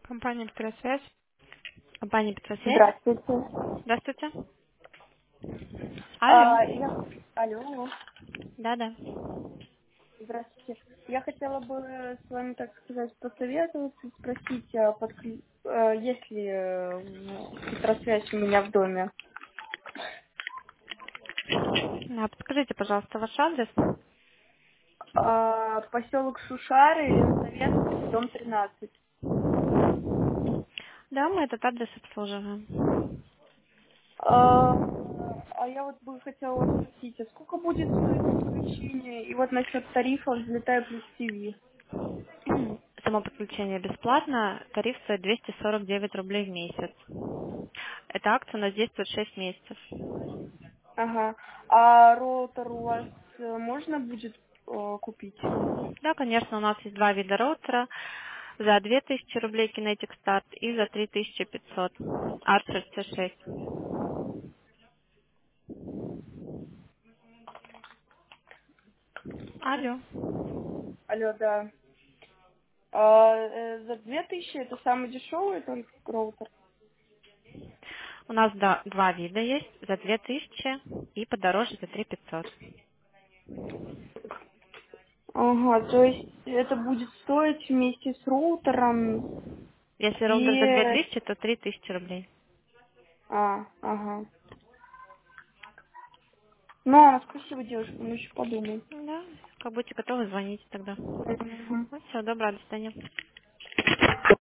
Компания Петросвязь. Компания Петросвязь. Здравствуйте. Здравствуйте. Алло. Я... Алло, алло. Да-да. Здравствуйте. Я хотела бы с вами, так сказать, посоветоваться, спросить, есть ли Петросвязь у меня в доме. Подскажите, пожалуйста, ваш адрес. Поселок Шушары, Ленсоветский, дом 13. Да, мы этот адрес обслуживаем. Я вот бы хотела вас спросить, а сколько будет стоить подключение? И вот насчет тарифов «Взлетай плюс ТВ». Само подключение бесплатно. Тариф стоит 249 рублей в месяц. Эта акция у нас действует 6 месяцев. Ага. А роутер у вас можно будет купить? Да, конечно, у нас есть два вида роутера. За 2000 рублей Kinetic Start и за 3500 Archer C6. Алло. Алло, да. За 2000 это самый дешевый только роутер? У нас два вида есть. За 2000 и подороже за 3500. Ага, то есть это будет стоить вместе с роутером Если роутер за и... 2000, то 3000 рублей. Ага. Ну, спасибо, девушка, мы еще подумаем. Да, как будете готовы, звоните тогда. Мгм. Ну, все, доброго, до свидания.